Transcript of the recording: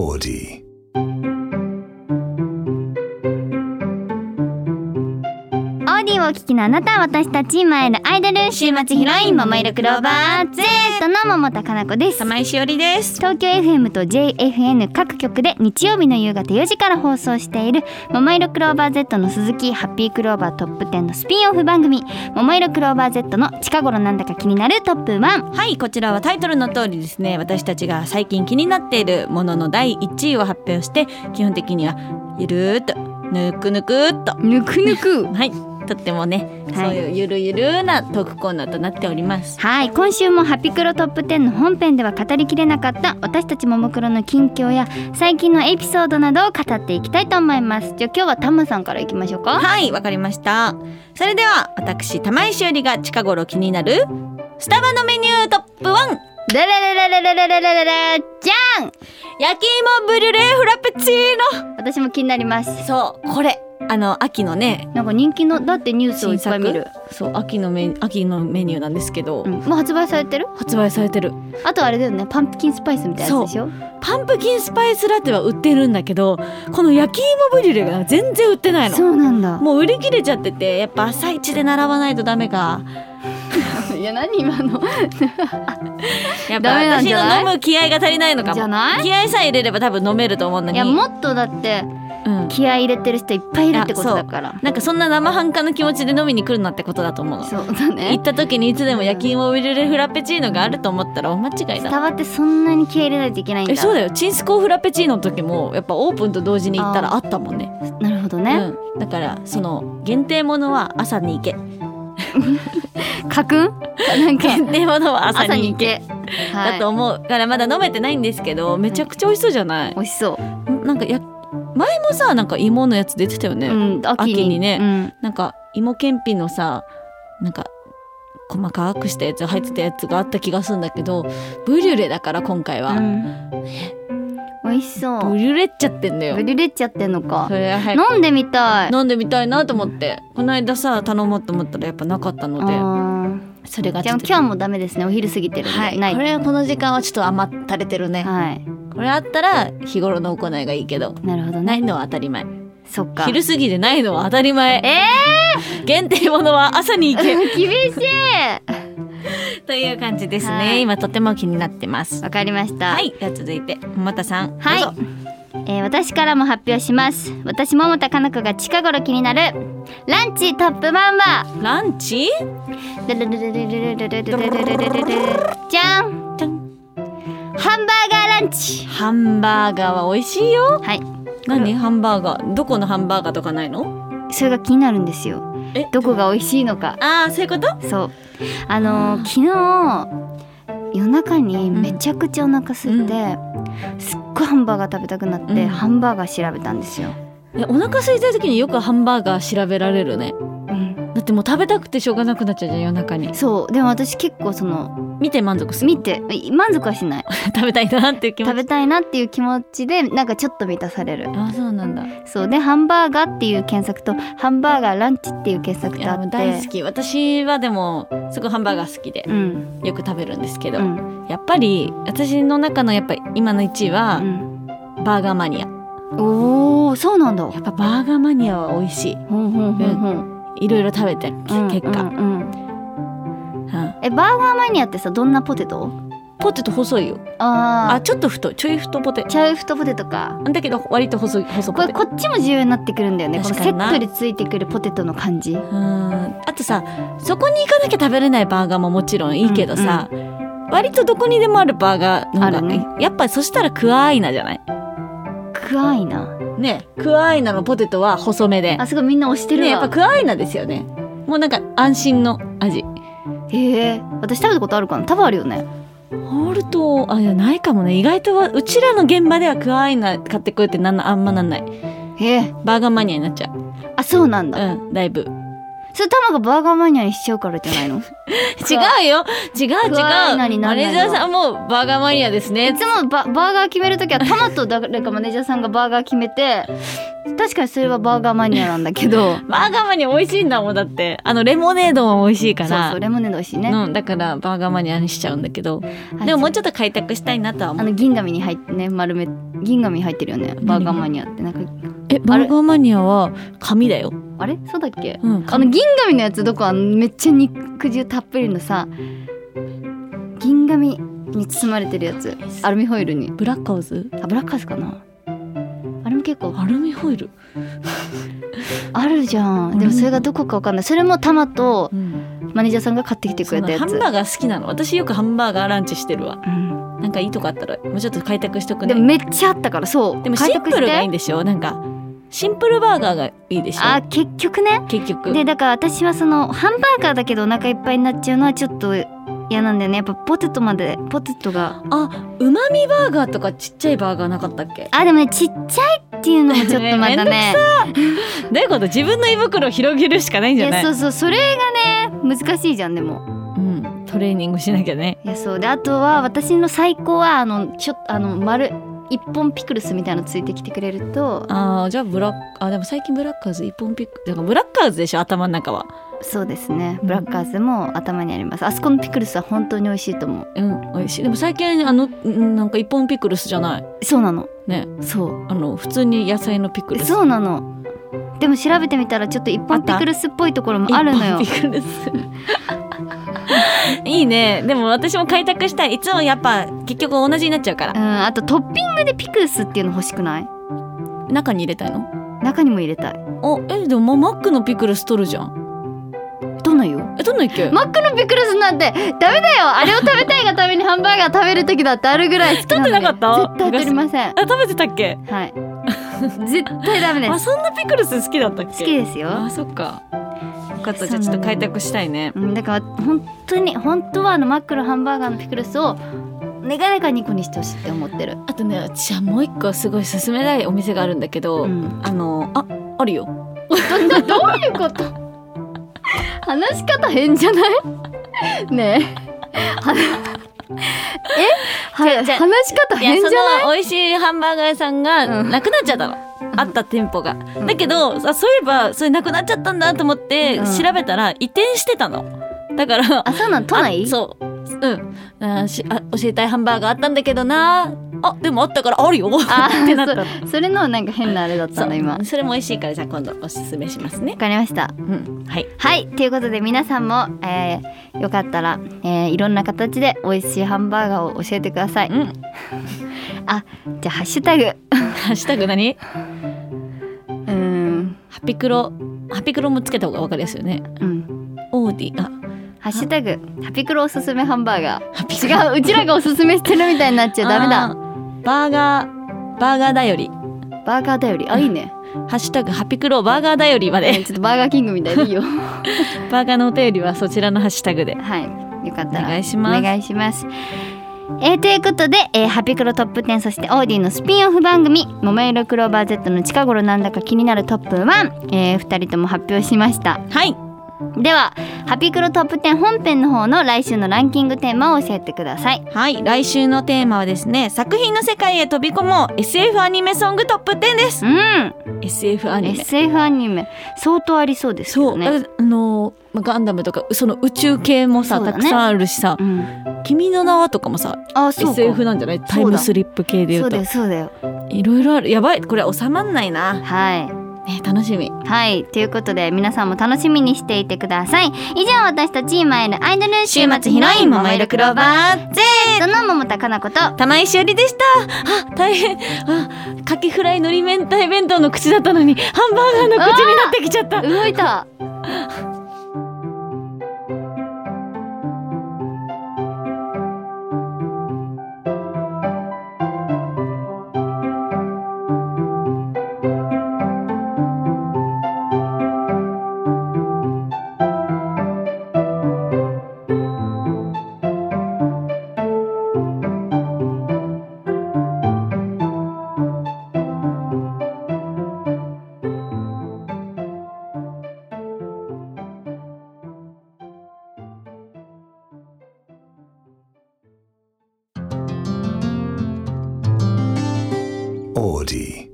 Audi. オーディをお聞きのあなた、私たちマイルアイドル週末ヒロイン桃色クローバー Z の桃田かな子です。 玉井しおりです。 東京 FM と JFN 各局で日曜日の夕方4時から放送している桃色クローバー Z の鈴木ハッピークローバートップ10のスピンオフ番組、桃色クローバー Z の近頃なんだか気になるトップ1。 はい、こちらはタイトルの通りですね、私たちが最近気になっているものの第1位を発表して、基本的にはゆるーっとぬくぬくっとぬくぬくはい、とってもね、 はい、 そういうゆるゆるなトークコーナーとなっております。 はい、今週もハピクロトップ10の本編では語りきれなかった私たちももクロの近況や最近のエピソードなどを語っていきたいと思います。じゃあ今日はタムさんからいきましょうか。 はい、わかりました。それでは私玉井しおりが近頃気になるスタバのメニュートップ1。 じゃん、 焼き芋ブリュレフラペチーノ。 私も気になります。 そう、これ秋のね、 なんか人気の、だってニュースをいっぱい見る。 そう秋のメニューなんですけど、 もう発売されてる？ 発売されてる。 あとあれだよね、パンプキンスパイスみたいなやつでしょ。 パンプキンスパイスラテは売ってるんだけど、この焼き芋ブリュレが全然売ってないの。 そうなんだ。 もう売り切れちゃってて、やっぱ朝一で並ばないとダメか。 いや何今のやっぱ私の飲む気合が足りないのかも。 じゃない？ 気合さえ入れれば多分飲めると思うのに。 いやもっとだって気合い入れてる人いっぱいいるってことだから。 なんかそんな生半可な気持ちで飲みに来るなってことだと思うの。 そうだね。 行った時にいつでも焼き芋ブリュレフラペチーノがあると思ったら大間違いだ。 スタバってそんなに気合い入れないといけないんだ。 そうだよ。チンスコーフラペチーノの時もやっぱオープンと同時に行ったらあったもんね。 なるほどね、 だからその限定ものは朝に行け。 かくんなんか限定ものは朝に行け、 はい、 だと思うからまだ飲めてないんですけど、めちゃくちゃ美味しそうじゃない？ 美味しそう。 なんか前もさ、なんか芋のやつ出てたよね、秋にね、なんか芋けんぴのさ、なんか細かくしたやつ入ってたやつがあった気がするんだけど、ブリュレだから今回は、 美味しそう。 ブリュレっちゃってんだよ。 ブリュレっちゃってんのか。 それ飲んでみたい。 飲んでみたいなと思って、この間さ頼もうと思ったらやっぱなかったので、それがじゃあ今日もダメですね。お昼過ぎてるんで、 はい、 ない。 これはこの時間はちょっと余ったれてるね。 はい。 これあったら日頃の行いがいいけど、 なるほどね。 ないのは当たり前。 そっか。 昼過ぎでないのは当たり前。限定ものは朝に行け。 厳しい。 という感じですね、はい、今とても気になってます。 わかりました。 はい、では続いて桃田さん、 はい、私からも発表します。私桃田かな子が近頃気になるランチトップ1はランチ？ じゃん、ハンバーガーランチ。 ハンバーガーは美味しいよ。 はい。 何？ハンバーガー、どこのハンバーガーとかないの？ それが気になるんですよ。どこが美味しいのか。 ああ、そういうこと？ そう。昨日夜中にめちゃくちゃお腹空いて、すっごいハンバーガー食べたくなって、ハンバーガー調べたんですよ。 お腹空いた時によくハンバーガー調べられるね。だってもう食べたくてしょうがなくなっちゃうじゃん、夜中に。 そう。でも私結構見て満足する。 見て満足はしない食べたいなっていう気持ち。 食べたいなっていう気持ちでなんかちょっと満たされる。 あ、そうなんだ。 そうで、ハンバーガーっていう検索とハンバーガーランチっていう検索とあって、 大好き。私はでもすごいハンバーガー好きで、よく食べるんですけど、やっぱり私の中のやっぱり今の1位は、バーガーマニア。 おー、そうなんだ。 やっぱバーガーマニアは美味しい。いろいろ食べて結果、 バーガーマニアってさ、どんなポテト？ ポテト細いよ。ちょっと太い、ちょい太ポテト。 ちょい太ポテトか。 だけど割と細ポテト。 こっちも重要になってくるんだよね。このセットでついてくるポテトの感じ。 あとさ、そこに行かなきゃ食べれないバーガーももちろんいいけどさ、割とどこにでもあるバーガーの方がね、やっぱそしたらクアーイナじゃない？ クアーイナね、クアーイナのポテトは細めで、 すごいみんな推してるわ、 やっぱクアーイナですよね。もうなんか安心の味。 私食べたことあるかな？多分あるよね。 あると、いやないかもね。意外とうちらの現場ではクアーイナ買ってこいってあんまなんない。バーガーマニアになっちゃう。 そうなんだ。 だいぶ。 それタマがバーガーマニアにしちゃうからじゃないの？ 違うよ、違うマネージャーさんもバーガーマニアですね。 いつもバーガー決めるときはタマと誰かマネージャーさんがバーガー決めて、確かにそれはバーガーマニアなんだけどバーガーマニア美味しいんだもん。だってレモネードも美味しいから。 そうレモネード美味しいね、 だからバーガーマニアにしちゃうんだけど、でももうちょっと開拓したいなとは思う。 銀紙に入ってね、銀紙入ってるよね、バーガーマニアって。なんかバーガーマニアは紙だよ。 あれそうだっけ、 銀紙のやつどこ？めっちゃ肉汁たっぷりのさ、銀紙に包まれてるやつ、アルミホイルに。 ブラッカーズ？ ブラッカーズかな。あれも結構アルミホイルあるじゃん。でもそれがどこかわかんない。それもタマとマネージャーさんが買ってきてくれたやつ。 ハンバーガー好きなの。私よくハンバーガーランチしてるわ、なんかいいとこあったらもうちょっと開拓しとくね。 でもめっちゃあったから。そう、 でもシンプルがいいんでしょ。なんかシンプルバーガーがいいでしょ。 結局ね。でだから私はそのハンバーガーだけどお腹いっぱいになっちゃうのはちょっと嫌なんだよね。やっぱポテトがうまみバーガーとかちっちゃいバーガーなかったっけ？ でもね、ちっちゃいっていうのもちょっとまたねどういうこと？自分の胃袋を広げるしかないんじゃない？ そうそれがね難しいじゃん。でもトレーニングしなきゃね。 そうで、あとは私の最高は丸一本ピクルスみたいなのついてきてくれると。 じゃあでも最近ブラッカーズ一本ピクルスだからブラッカーズでしょ、頭の中は。 そうですね、ブラッカーズも頭にあります。あそこのピクルスは本当に美味しいと思う。 美味しい。でも最近なんか一本ピクルスじゃない。 そうなのね。 そう普通に野菜のピクルス。 そうなの。でも調べてみたらちょっと一本ピクルスっぽいところもあるのよ。 一本ピクルスいいね。でも私も開拓したい。いつもやっぱ結局同じになっちゃうから。 あとトッピングでピクルスっていうの欲しくない？ 中に入れたいの？ 中にも入れたい。 でもマックのピクルス取るじゃん。 どんないよ。 どんないっけ？ マックのピクルスなんてダメだよ。あれを食べたいがためにハンバーガー食べる時だってあるぐらい好きなので。 取ってなかった？ 絶対取りません。 食べてたっけ？ はい絶対ダメです。 そんなピクルス好きだったっけ？ 好きですよ。 そっか。よかった。じゃあちょっと開拓したいね。 だから本当はマックのハンバーガーのピクルスを願いが2個にしてほしいって思ってる。 あとね、私はもう一個すごい勧めたいお店があるんだけど、あるよ。 どういうこと？話し方変じゃない？ね話し方変じゃない？ その美味しいハンバーガー屋さんがなくなっちゃったの。あった店舗が。だけどそういえばそれなくなっちゃったんだと思って調べたら移転してたの。だからそうなの？都内？ 教えたいハンバーガーあったんだけどな。でもあったからあるよってなった。 それのなんか変なあれだったんだ今。 それも美味しいから、じゃあ今度おすすめしますね。 わかりました。はいということで皆さんも、よかったら、いろんな形で美味しいハンバーガーを教えてください。じゃあハッシュタグハッシュタグ何？ハピクロもつけた方が分かりやすいよね。オーディハッシュタグハピクロおすすめハンバーガー。違う、うちらがおすすめしてるみたいになっちゃダメだ。 バーガーだより。 バーガーだより。いいね。 ハッシュタグハピクロバーガーだよりまで。 ちょっとバーガーキングみたいでいいよ。 バーガーのお便りはそちらのハッシュタグで。 よかったらお願いします。 お願いします。ということで、ハピクロトップ10、そしてオーディのスピンオフ番組ももいろクローバー Z の近頃なんだか気になるトップ1、2人とも発表しました。ではハピクロトップ10本編の方の来週のランキングテーマを教えてください。 来週のテーマはですね、作品の世界へ飛び込もう SF アニメソングトップ10です。SF アニメ相当ありそうですよね。 ガンダムとかその宇宙系もさ、たくさんあるしさ、君の名はとかもさ SF なんじゃない？タイムスリップ系でいうと。 そうだよ。 いろいろある。やばい、これ収まんないな。楽しみ。 ということで皆さんも楽しみにしていてください。以上、私たち今いるアイドル週末ヒロインももいろクローバー Z の桃田かなこと玉井しおりでした。大変。カキフライのり明太弁当の口だったのにハンバーガーの口になってきちゃった。 動いた。 オーディ